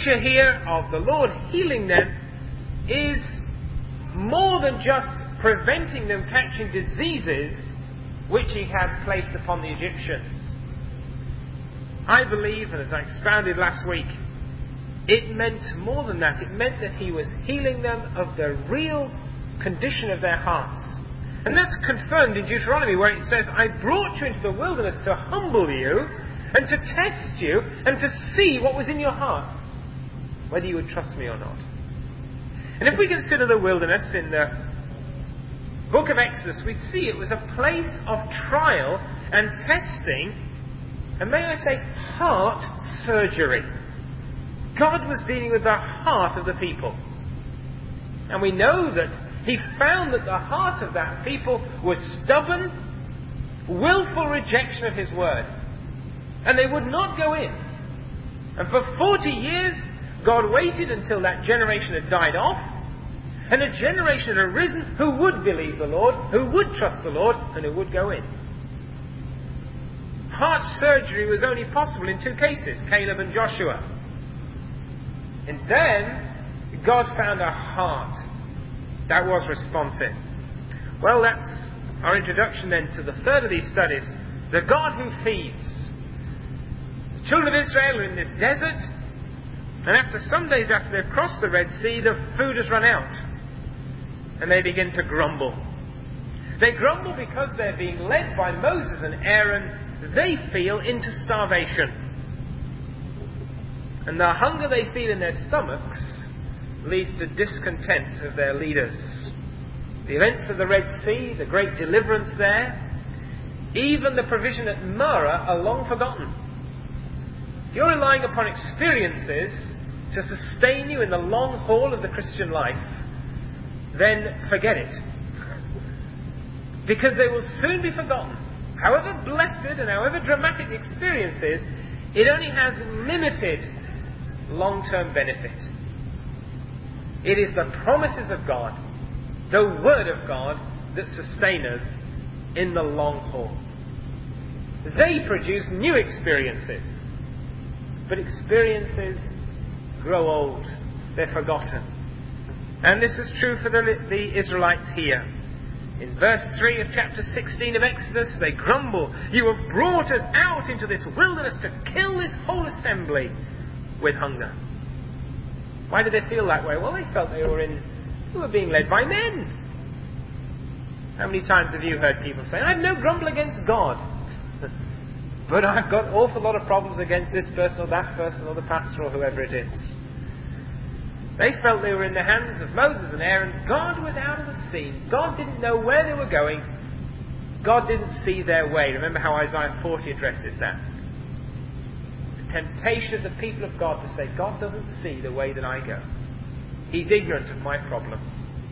picture here of the Lord healing them is more than just preventing them catching diseases which he had placed upon the Egyptians. I believe, and as I expounded last week, it meant more than that. It meant that he was healing them of the real condition of their hearts. And that's confirmed in Deuteronomy, where it says, I brought you into the wilderness to humble you and to test you and to see what was in your heart, whether you would trust me or not. And if we consider the wilderness in the book of Exodus, we see it was a place of trial and testing, and may I say, heart surgery. God was dealing with the heart of the people. And we know that he found that the heart of that people was stubborn, willful rejection of his word. And they would not go in. And for 40 years, God waited until that generation had died off, and a generation had arisen who would believe the Lord, who would trust the Lord, and who would go in. Heart surgery was only possible in two cases, Caleb and Joshua. And then God found a heart that was responsive. Well, that's our introduction then to the third of these studies, the God who feeds. The children of Israel are in this desert, and after some days after they've crossed the Red Sea, the food has run out. And they begin to grumble. They grumble because they're being led by Moses and Aaron, they feel, into starvation. And the hunger they feel in their stomachs leads to discontent of their leaders. The events of the Red Sea, the great deliverance there, even the provision at Marah are long forgotten. If you're relying upon experiences to sustain you in the long haul of the Christian life, then forget it. Because they will soon be forgotten. However blessed and however dramatic the experience is, it only has limited long-term benefit. It is the promises of God, the Word of God, that sustain us in the long haul. They produce new experiences, but experiences grow old. They're forgotten. And this is true for the Israelites here. In verse 3 of chapter 16 of Exodus, they grumble, "You have brought us out into this wilderness to kill this whole assembly with hunger." Why did they feel that way? Well, they felt they were being led by men. How many times have you heard people say, "I have no grumble against God, but I've got an awful lot of problems against this person or that person or the pastor or whoever it is"? They felt they were in the hands of Moses and Aaron. God was out of the scene. God didn't know where they were going. God didn't see their way. Remember how Isaiah 40 addresses that. The temptation of the people of God to say, God doesn't see the way that I go. He's ignorant of my problems.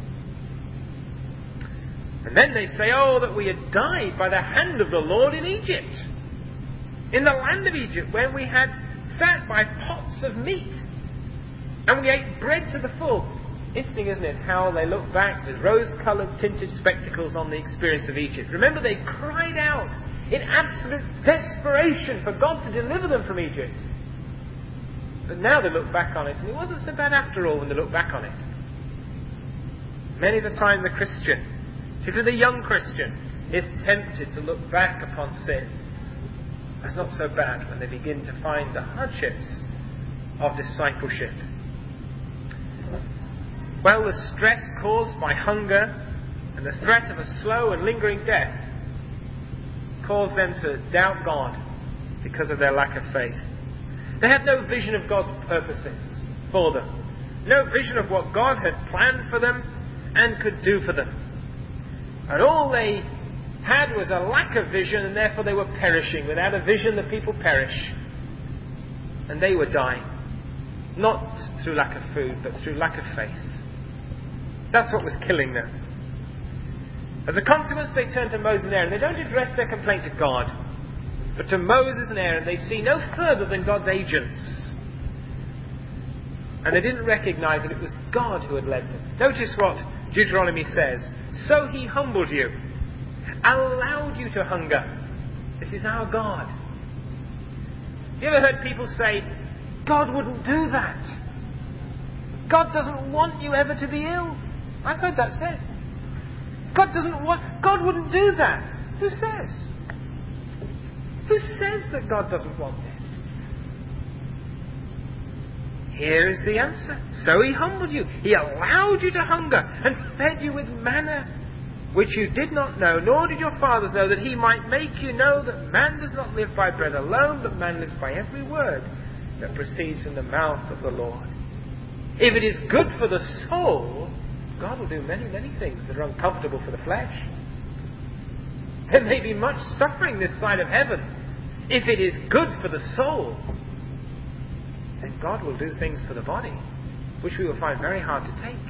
And then they say, "Oh, that we had died by the hand of the Lord in Egypt. In the land of Egypt, where we had sat by pots of meat. And we ate bread to the full." Interesting, isn't it, how they look back with rose-coloured tinted spectacles on the experience of Egypt. Remember, they cried out in absolute desperation for God to deliver them from Egypt. But now they look back on it, and it wasn't so bad after all when they look back on it. Many a time the Christian, particularly the young Christian, is tempted to look back upon sin as not so bad when they begin to find the hardships of discipleship. Well, the stress caused by hunger and the threat of a slow and lingering death caused them to doubt God because of their lack of faith. They had no vision of God's purposes for them. No vision of what God had planned for them and could do for them. And all they had was a lack of vision, and therefore they were perishing. Without a vision, the people perish. And they were dying. Not through lack of food, but through lack of faith. That's what was killing them. As a consequence, they turn to Moses and Aaron. They don't address their complaint to God, but to Moses and Aaron. They see no further than God's agents. And they didn't recognize that it was God who had led them. Notice what Deuteronomy says. "So he humbled you, allowed you to hunger." This is our God. You ever heard people say, God wouldn't do that. God doesn't want you ever to be ill. I've heard that said. God wouldn't do that. Who says? Who says that God doesn't want this? Here is the answer. So He humbled you. He allowed you to hunger and fed you with manna, which you did not know, nor did your fathers know, that He might make you know that man does not live by bread alone, but man lives by every word that proceeds from the mouth of the Lord. If it is good for the soul, God will do many, many things that are uncomfortable for the flesh. There may be much suffering this side of heaven. If it is good for the soul, then God will do things for the body, which we will find very hard to take.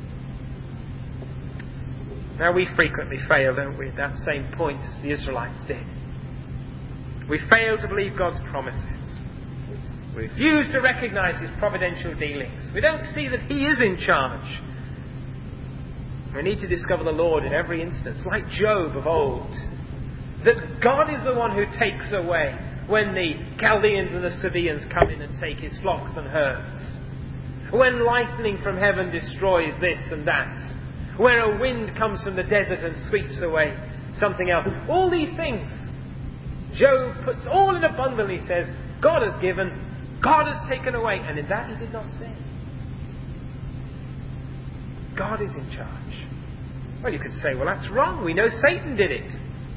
Now, we frequently fail, don't we, at that same point as the Israelites did. We fail to believe God's promises. We refuse to recognize His providential dealings. We don't see that He is in charge. We need to discover the Lord in every instance, like Job of old. That God is the one who takes away when the Chaldeans and the Sabaeans come in and take his flocks and herds. When lightning from heaven destroys this and that. When a wind comes from the desert and sweeps away something else. All these things, Job puts all in a bundle. He says, God has given, God has taken away. And in that he did not sin. God is in charge. Well, you could say, well, that's wrong. We know Satan did it.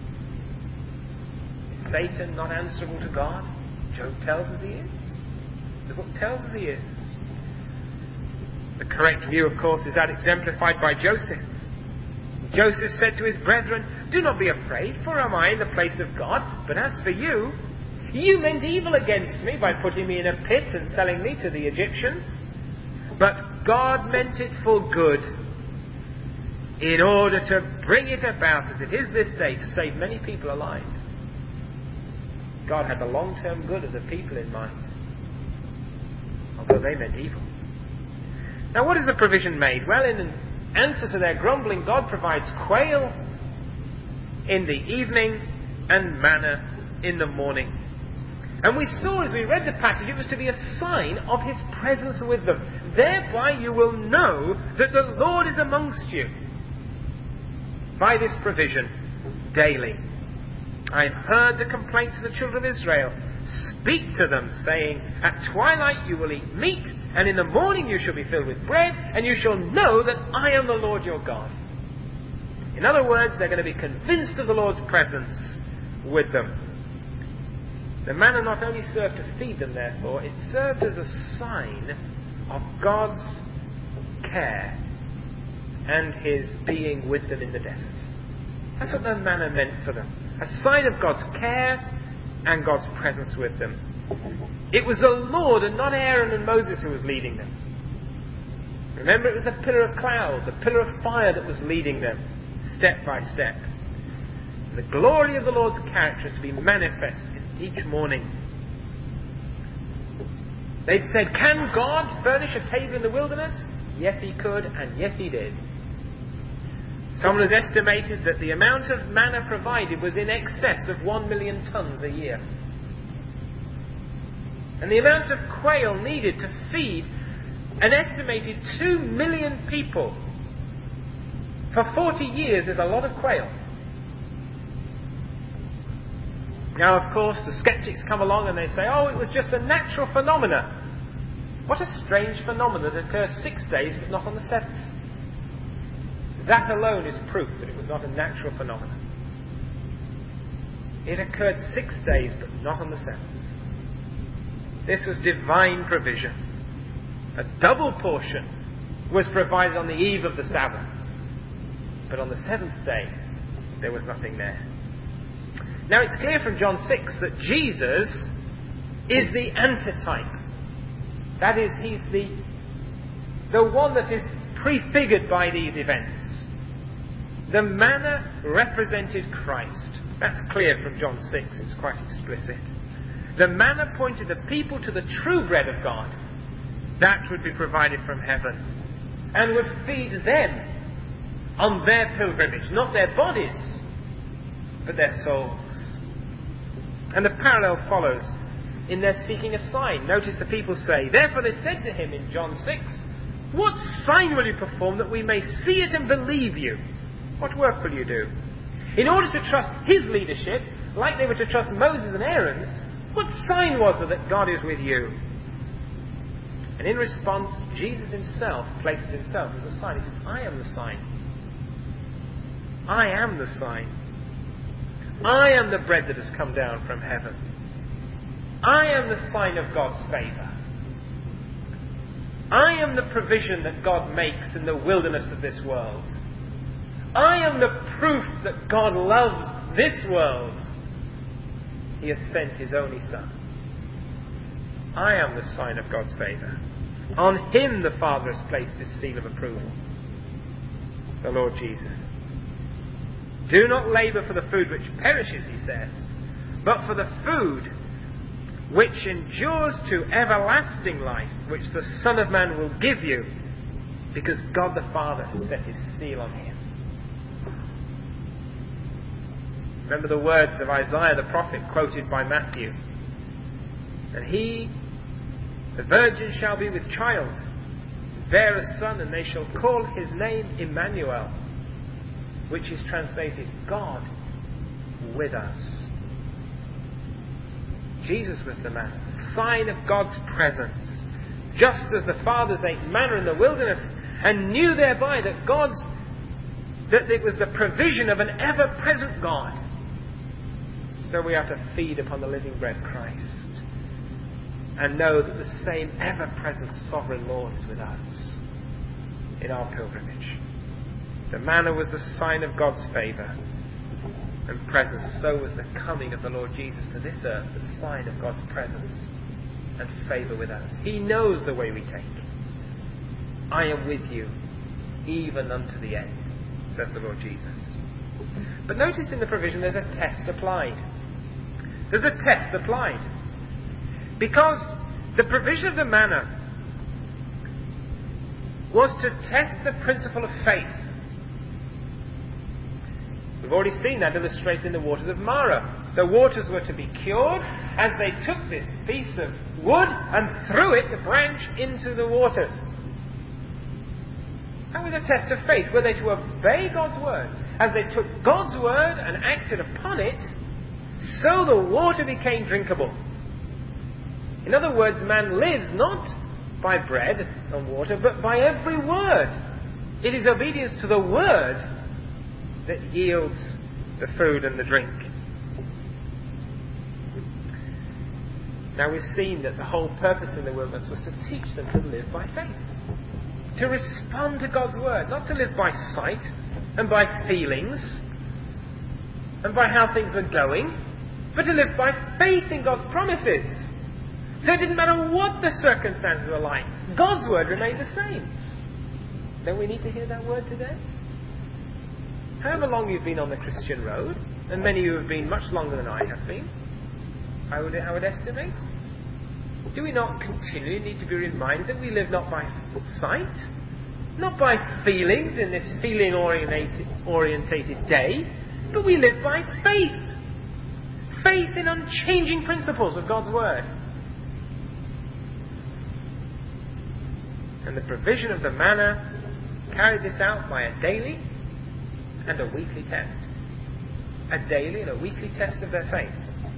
Is Satan not answerable to God? Job tells us he is. The book tells us he is. The correct view, of course, is that exemplified by Joseph. Joseph said to his brethren, do not be afraid, for am I in the place of God? But as for you, you meant evil against me by putting me in a pit and selling me to the Egyptians. But God meant it for good, in order to bring it about as it is this day, to save many people alive. God had the long-term good of the people in mind, although they meant evil. Now, what is the provision made? Well, in answer to their grumbling, God provides quail in the evening and manna in the morning. And we saw as we read the passage, it was to be a sign of His presence with them. Thereby you will know that the Lord is amongst you by this provision daily. I have heard the complaints of the children of Israel. Speak to them, saying, at twilight you will eat meat, and in the morning you shall be filled with bread, and you shall know that I am the Lord your God. In other words, they're going to be convinced of the Lord's presence with them. The manna not only served to feed them, therefore, it served as a sign of God's care and His being with them in the desert. That's what the manna meant for them. A sign of God's care and God's presence with them. It was the Lord and not Aaron and Moses who was leading them. Remember, it was the pillar of cloud, the pillar of fire that was leading them, step by step. The glory of the Lord's character is to be manifest each morning. They'd said, can God furnish a table in the wilderness? Yes, He could, and yes, He did. Someone has estimated that the amount of manna provided was in excess of 1 million tons a year. And the amount of quail needed to feed an estimated 2 million people for 40 years is a lot of quail. Now, of course, the skeptics come along and they say, oh, it was just a natural phenomena. What a strange phenomenon that occurs 6 days but not on the 7th. That alone is proof that it was not a natural phenomenon. It occurred 6 days but not on the 7th. This was divine provision. A double portion was provided on the eve of the Sabbath. But on the 7th day, there was nothing there. Now, it's clear from John 6 that Jesus is the antitype. That is, He's the one that is prefigured by these events. The manna represented Christ. That's clear from John 6. It's quite explicit. The manna pointed the people to the true bread of God. That would be provided from heaven and would feed them on their pilgrimage. Not their bodies, but their souls. And the parallel follows in their seeking a sign. Notice the people say, "Therefore they said to him in John 6, 'What sign will you perform that we may see it and believe you? What work will you do?'" In order to trust his leadership, like they were to trust Moses and Aaron's, what sign was it that God is with you? And in response, Jesus himself places himself as a sign. He says, "I am the sign. I am the sign. I am the bread that has come down from heaven. I am the sign of God's favour. I am the provision that God makes in the wilderness of this world. I am the proof that God loves this world. He has sent his only Son. I am the sign of God's favour. On him the Father has placed his seal of approval. The Lord Jesus. Do not labour for the food which perishes, he says, but for the food which endures to everlasting life, which the Son of Man will give you, because God the Father has set his seal on him." Remember the words of Isaiah the prophet quoted by Matthew. "And he, the virgin, shall be with child, and bear a son, and they shall call his name Emmanuel," which is translated, God with us. Jesus was the man, the sign of God's presence. Just as the fathers ate manna in the wilderness and knew thereby that it was the provision of an ever-present God, so we are to feed upon the living bread, Christ, and know that the same ever-present sovereign Lord is with us in our pilgrimage. The manna was the sign of God's favour and presence. So was the coming of the Lord Jesus to this earth, the sign of God's presence and favour with us. He knows the way we take. "I am with you, even unto the end," says the Lord Jesus. But notice in the provision there's a test applied. There's a test applied. Because the provision of the manna was to test the principle of faith. We've already seen that illustrated in the waters of Marah. The waters were to be cured as they took this piece of wood and threw it, the branch, into the waters. That was a test of faith. Were they to obey God's word? As they took God's word and acted upon it, so the water became drinkable. In other words, man lives not by bread and water, but by every word. It is obedience to the word that yields the food and the drink. Now we've seen that the whole purpose in the wilderness was to teach them to live by faith. To respond to God's word, not to live by sight and by feelings and by how things are going, but to live by faith in God's promises. So it didn't matter what the circumstances were like, God's word remained the same. Don't we need to hear that word today? However long you've been on the Christian road, and many of you have been much longer than I have been, I would estimate, do we not continually need to be reminded that we live not by sight, not by feelings in this feeling-orientated day, but we live by faith. Faith in unchanging principles of God's word. And the provision of the manna carried this out by a daily and a weekly test. A daily and a weekly test of their faith.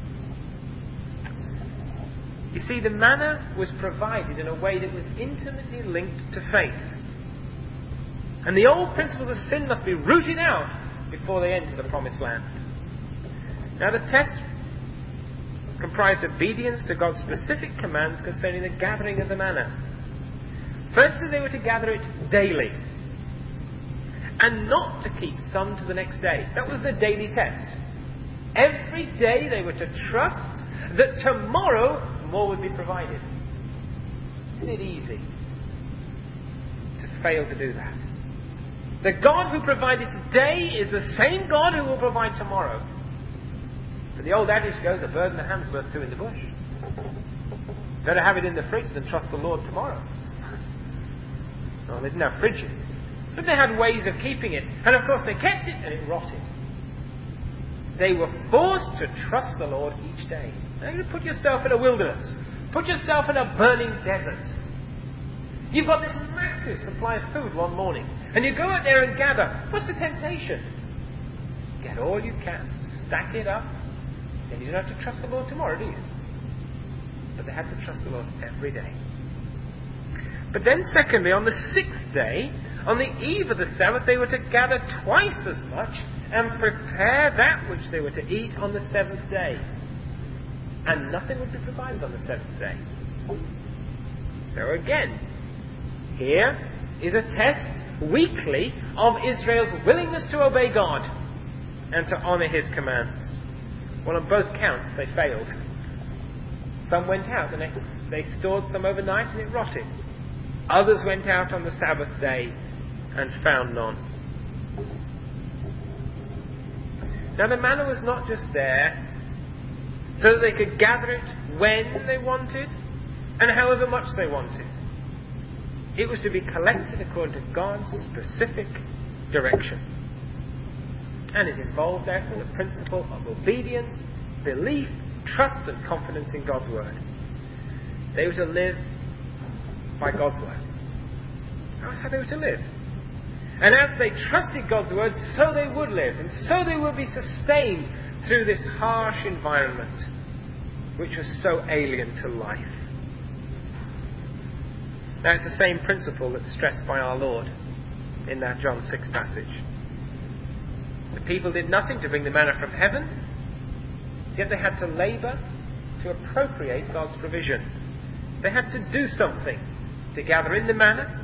You see, the manna was provided in a way that was intimately linked to faith. And the old principles of sin must be rooted out before they enter the promised land. Now the test comprised obedience to God's specific commands concerning the gathering of the manna. Firstly, they were to gather it daily, and not to keep some to the next day. That was the daily test. Every day they were to trust that tomorrow more would be provided. Isn't it easy to fail to do that? The God who provided today is the same God who will provide tomorrow. But the old adage goes, a bird in the hand's worth two in the bush. Better have it in the fridge than trust the Lord tomorrow. Well, they didn't have fridges, but they had ways of keeping it. And of course they kept it and it rotted. They were forced to trust the Lord each day. Now you put yourself in a wilderness. Put yourself in a burning desert. You've got this massive supply of food one morning, and you go out there and gather. What's the temptation? Get all you can, stack it up, then you don't have to trust the Lord tomorrow, do you? But they had to trust the Lord every day. But then secondly, on the sixth day, on the eve of the Sabbath, they were to gather twice as much and prepare that which they were to eat on the seventh day. And nothing would be provided on the seventh day. So again, here is a test weekly of Israel's willingness to obey God and to honour His commands. Well, on both counts, they failed. Some went out and they stored some overnight and it rotted. Others went out on the Sabbath day and found none. Now the manna was not just there so that they could gather it when they wanted and however much they wanted. It was to be collected according to God's specific direction. And it involved, therefore, the principle of obedience, belief, trust and confidence in God's Word. They were to live by God's Word. That was how they were to live. And as they trusted God's Word, so they would live, and so they would be sustained through this harsh environment, which was so alien to life. Now it's the same principle that's stressed by our Lord in that John 6 passage. The people did nothing to bring the manna from heaven, yet they had to labour to appropriate God's provision. They had to do something to gather in the manna.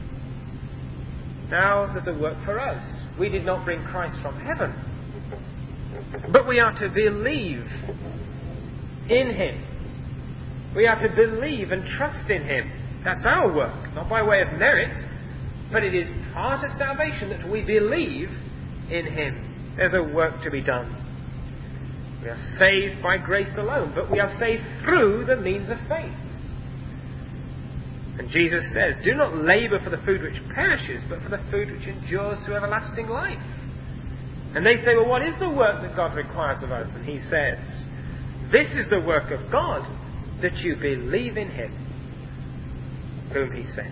Now there's a work for us. We did not bring Christ from heaven, but we are to believe in Him. We are to believe and trust in Him. That's our work, not by way of merit, but it is part of salvation that we believe in Him. There's a work to be done. We are saved by grace alone, but we are saved through the means of faith. And Jesus says, do not labour for the food which perishes, but for the food which endures to everlasting life. And they say, well, what is the work that God requires of us? And He says, this is the work of God, that you believe in Him whom He sent.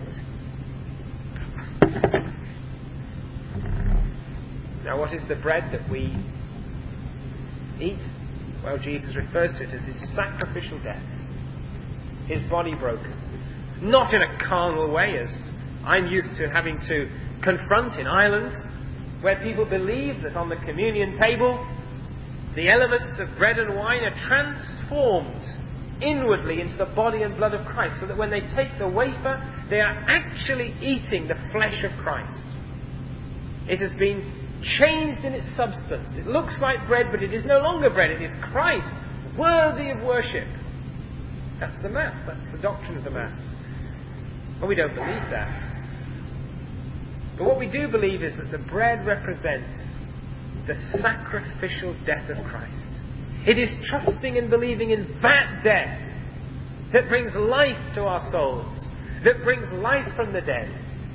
Now, what is the bread that we eat? Well, Jesus refers to it as His sacrificial death, His body broken. Not in a carnal way, as I'm used to having to confront in Ireland, where people believe that on the communion table, the elements of bread and wine are transformed inwardly into the body and blood of Christ, so that when they take the wafer, they are actually eating the flesh of Christ. It has been changed in its substance. It looks like bread, but it is no longer bread. It is Christ, worthy of worship. That's the Mass. That's the doctrine of the Mass. Well, we don't believe that. But what we do believe is that the bread represents the sacrificial death of Christ. It is trusting and believing in that death that brings life to our souls, that brings life from the dead.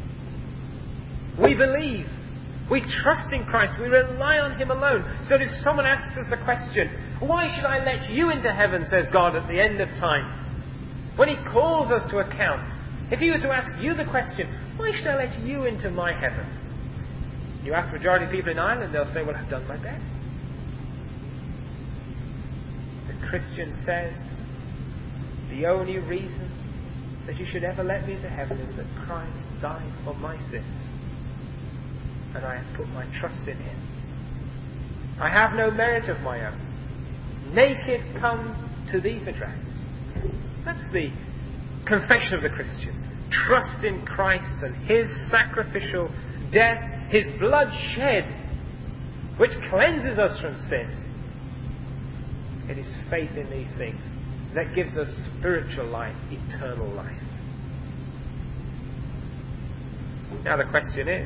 We believe. We trust in Christ. We rely on Him alone. So if someone asks us the question, why should I let you into heaven, says God, at the end of time? When He calls us to account, if He were to ask you the question, why should I let you into my heaven? You ask the majority of people in Ireland, they'll say, well, I've done my best. The Christian says, the only reason that you should ever let me into heaven is that Christ died for my sins, and I have put my trust in Him. I have no merit of my own. Naked come to thee for dress. That's the confession of the Christian. Trust in Christ and His sacrificial death, His blood shed, which cleanses us from sin. It is faith in these things that gives us spiritual life, eternal life. Now the question is,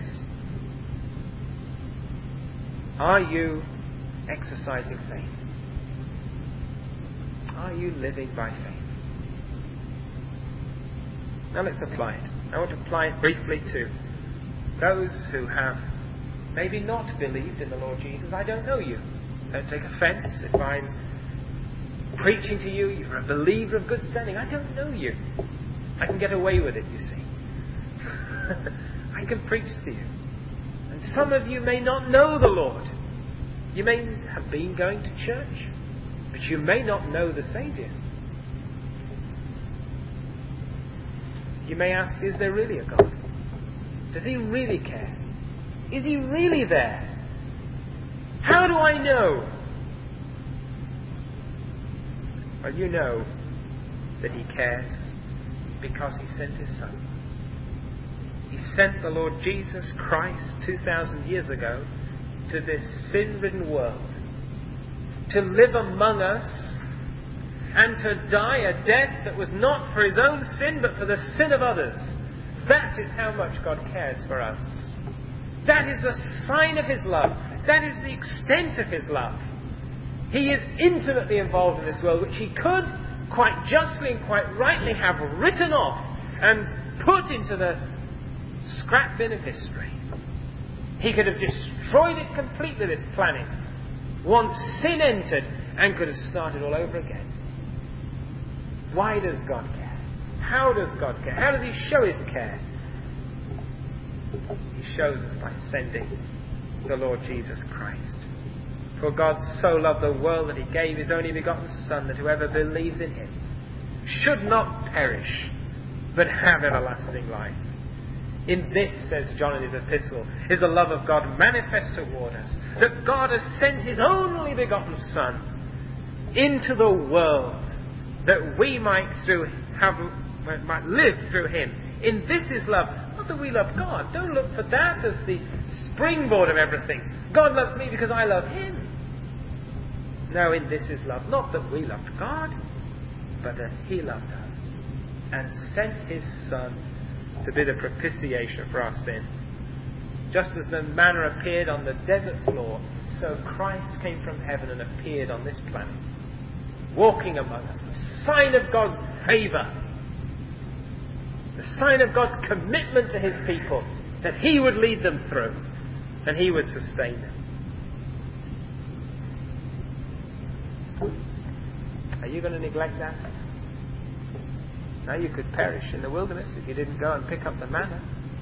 are you exercising faith? Are you living by faith? Now let's apply it. I want to apply it briefly to those who have maybe not believed in the Lord Jesus. I don't know you. Don't take offence if I'm preaching to you. You're a believer of good standing. I don't know you. I can get away with it, you see. I can preach to you. And some of you may not know the Lord. You may have been going to church, but you may not know the Saviour. You may ask, is there really a God? Does He really care? Is He really there? How do I know? Well, you know that He cares because He sent His Son. He sent the Lord Jesus Christ 2,000 years ago to this sin-ridden world to live among us and to die a death that was not for His own sin but for the sin of others. That is how much God cares for us. That is the sign of His love. That is the extent of His love. He is intimately involved in this world, which He could quite justly and quite rightly have written off and put into the scrap bin of history. He could have destroyed it completely, this planet, once sin entered, and could have started all over again. Why does God care? How does God care? How does He show His care? He shows us by sending the Lord Jesus Christ. For God so loved the world that He gave His only begotten Son, that whoever believes in Him should not perish, but have everlasting life. In this, says John in his epistle, is the love of God manifest toward us, that God has sent His only begotten Son into the world, that we might live through Him. In this is love. Not that we love God. Don't look for that as the springboard of everything. God loves me because I love Him. No, in this is love. Not that we loved God, but that He loved us and sent His Son to be the propitiation for our sins. Just as the manna appeared on the desert floor, so Christ came from heaven and appeared on this planet, walking among us. A sign of God's favour. The sign of God's commitment to His people, that He would lead them through and He would sustain them. Are you going to neglect that? Now you could perish in the wilderness if you didn't go and pick up the manna.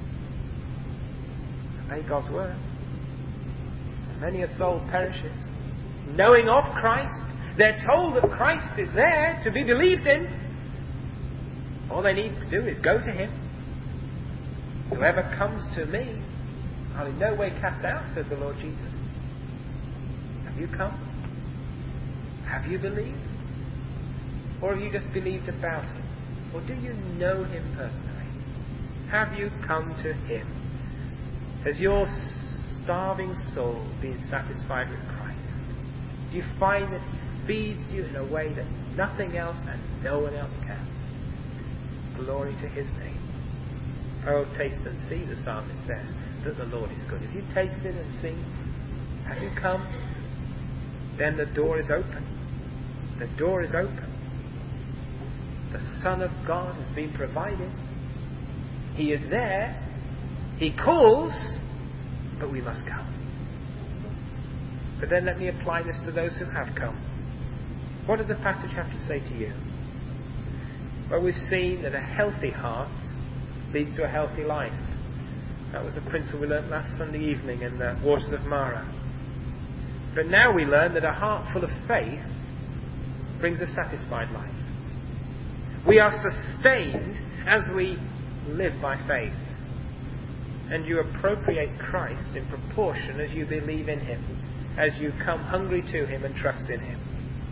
Obey God's word. Many a soul perishes. Knowing of Christ, they're told that Christ is there to be believed in. All they need to do is go to Him. Whoever comes to me, I'll in no way cast out, says the Lord Jesus. Have you come? Have you believed? Or have you just believed about Him? Or do you know Him personally? Have you come to Him? Has your starving soul been satisfied with Christ? Do you find that He feeds you in a way that nothing else and no one else can? Glory to His name. Oh, taste and see, the psalmist says, that the Lord is good. If you tasted and seen, have you come? Then the door is open. The door is open. The Son of God has been provided. He is there. He calls, but we must come. But then let me apply this to those who have come. What does the passage have to say to you? Well, we've seen that a healthy heart leads to a healthy life. That was the principle we learnt last Sunday evening in the waters of Mara. But now we learn that a heart full of faith brings a satisfied life. We are sustained as we live by faith. And you appropriate Christ in proportion as you believe in Him, as you come hungry to Him and trust in Him.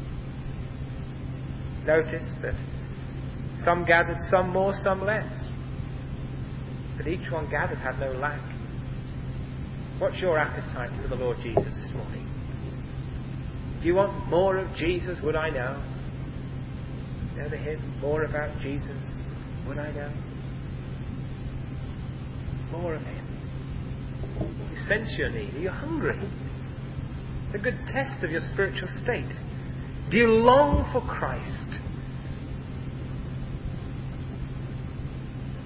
Notice that some gathered, some more, some less. But each one gathered had no lack. What's your appetite for the Lord Jesus this morning? Do you want more of Jesus? Would I know? Know the hymn, more about Jesus? Would I know? More of Him. You sense your need. Are you hungry? It's a good test of your spiritual state. Do you long for Christ?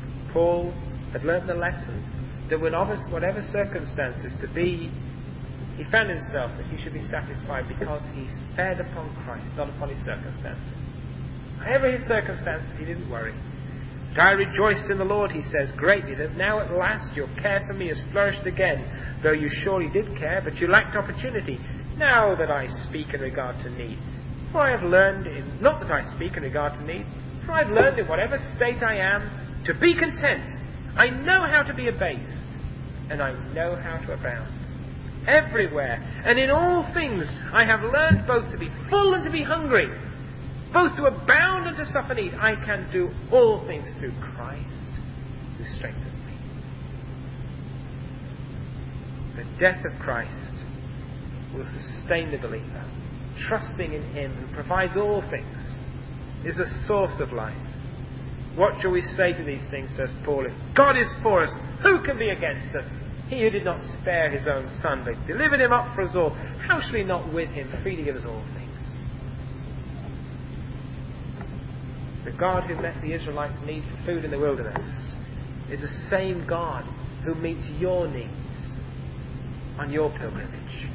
Paul had learnt the lesson that whatever circumstances, to be He found himself that he should be satisfied because he fed upon Christ, not upon his circumstances. Whatever his circumstances, he didn't worry. But I rejoiced in the Lord, he says, greatly, that now at last your care for me has flourished again, though you surely did care, but you lacked opportunity. Now that I speak in regard to need. For I have learned, not that I speak in regard to need, for I have learned in whatever state I am, to be content. I know how to be abased, and I know how to abound. Everywhere, and in all things, I have learned both to be full and to be hungry, both to abound and to suffer need. I can do all things through Christ, who strengthens me. The death of Christ will sustain the believer. Trusting in him who provides all things is a source of life. What shall we say to these things, says Paul? If God is for us, who can be against us? He who did not spare his own son, but delivered him up for us all, how shall he not with him freely give us all things? The God who met the Israelites' need for food in the wilderness is the same God who meets your needs on your pilgrimage.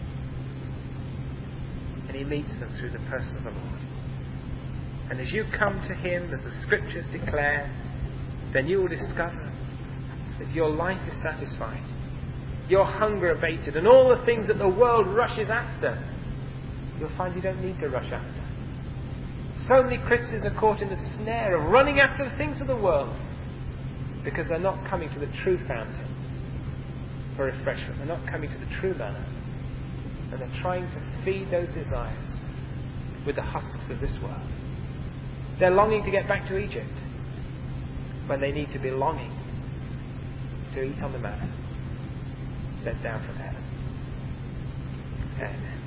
And he meets them through the person of the Lord. And as you come to him, as the scriptures declare, then you will discover that your life is satisfied, your hunger abated, and all the things that the world rushes after, you'll find you don't need to rush after. So many Christians are caught in the snare of running after the things of the world because they're not coming to the true fountain for refreshment. They're not coming to the true manna. And they're trying to feed those desires with the husks of this world. They're longing to get back to Egypt when they need to be longing to eat on the manna sent down from heaven. Amen.